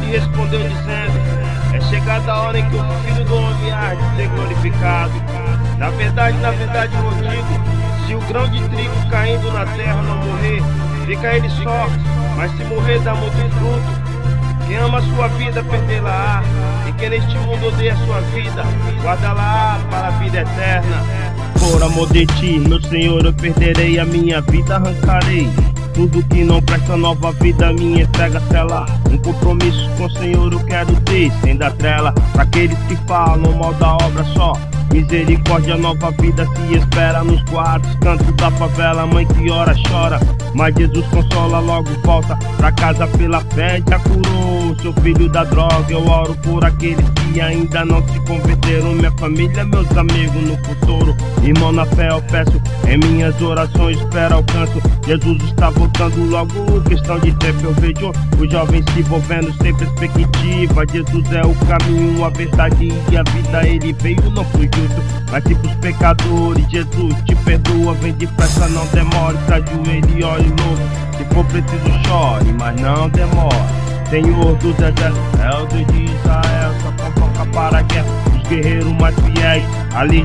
lhe respondeu dizendo: é chegada a hora em que o Filho do Homem há de ser glorificado. Na verdade vos digo, se o grão de trigo caindo na terra não morrer, fica ele só, mas se morrer dá muito fruto. Quem ama a sua vida, perdê-la-á, e quem neste mundo odeia a sua vida, guarda-la para a vida eterna. Por amor de ti, meu Senhor, eu perderei a minha vida, arrancarei tudo que não presta, nova vida minha entrega sela. Um compromisso com o Senhor eu quero ter, sem dar trela pra aqueles que falam mal da obra só. Misericórdia, nova vida se espera nos quartos, canto da favela, mãe que ora chora, mas Jesus consola, logo volta pra casa pela fé, já curou seu filho da droga. Eu oro por aqueles que ainda não se converteram, minha família, meus amigos no futuro. Irmão, na fé eu peço, em minhas orações espero alcanço. Jesus está voltando logo, questão de tempo eu vejo os jovens se envolvendo sem perspectiva. Jesus é o caminho, a verdade e a vida, ele veio, não foi justo, mas se pros pecadores. Jesus te perdoa, vem depressa, não demore, se ajoelhe e ore louco, se for preciso chore, mas não demore. Senhor do deserto, é o Deus de Israel, só convoca para a guerra os guerreiros mais fiéis. Ali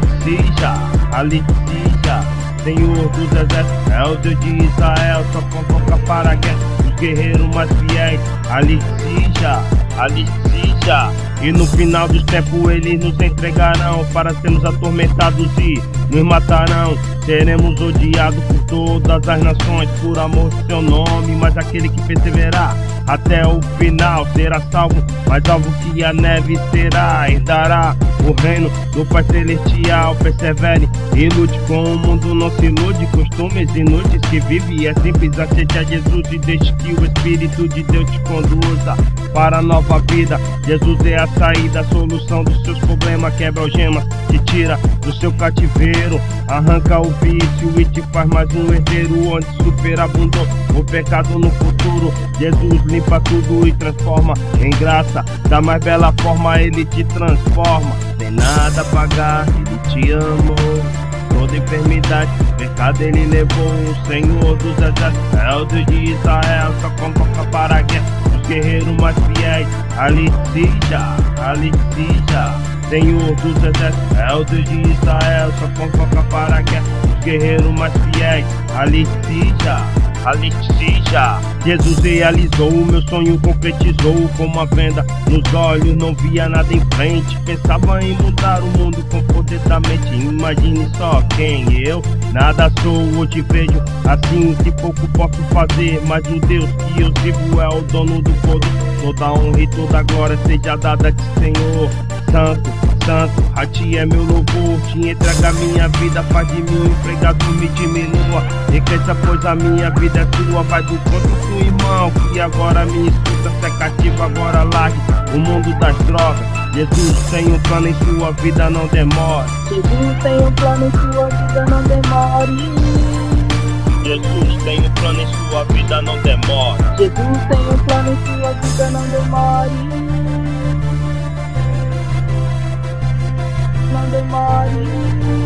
seja, Senhor do deserto, é o Deus de Israel, só convoca para a guerra os guerreiros mais fiéis. Ali seja. E no final dos tempos eles nos entregarão para sermos atormentados e nos matarão. Seremos odiados por todas as nações por amor do seu nome, mas aquele que perseverar até o final será salvo, mais salvo que a neve será. Herdará o reino do Pai Celestial. Persevere e lute com o mundo, não se ilude, costumes inúteis que vive. É simples, aceite a Jesus e deixe que o Espírito de Deus te conduza para a nova vida. Jesus é a saída, a solução dos seus problemas, quebra algemas, te tira do seu cativeiro, arranca o vício e te faz mais um herdeiro, onde superabundou o pecado no futuro. Jesus limpa tudo e transforma em graça, da mais bela forma ele te transforma. Sem nada a pagar, ele te amou, toda enfermidade, pecado ele levou. O Senhor dos exércitos, é o Deus de Israel, só convoca para a guerra os guerreiros mais fiéis. Ali seja, Senhor dos exércitos, é o Deus de Israel, só convoca para a guerra os guerreiros mais fiéis. Ali seja. Jesus realizou, o meu sonho concretizou, com uma venda nos olhos, não via nada em frente, pensava em mudar o mundo com o poder da mente. Imagine só quem eu, nada sou, hoje vejo assim que pouco posso fazer, mas o Deus que eu sirvo é o dono do poder. Toda honra e toda glória seja dada a ti, Senhor. Santo, a ti é meu louvor, te entrega minha vida, faz de mim um empregado, me diminua e cresça, pois a minha vida é tua. Vai do conto do irmão que agora me escuta, se é cativo agora largue o mundo das drogas. Jesus tem um plano em sua vida, não demore. Jesus tem um plano em sua vida, não demore. Jesus tem um plano em sua vida, não demora. Jesus tem um plano em sua vida, não demore. Não demore.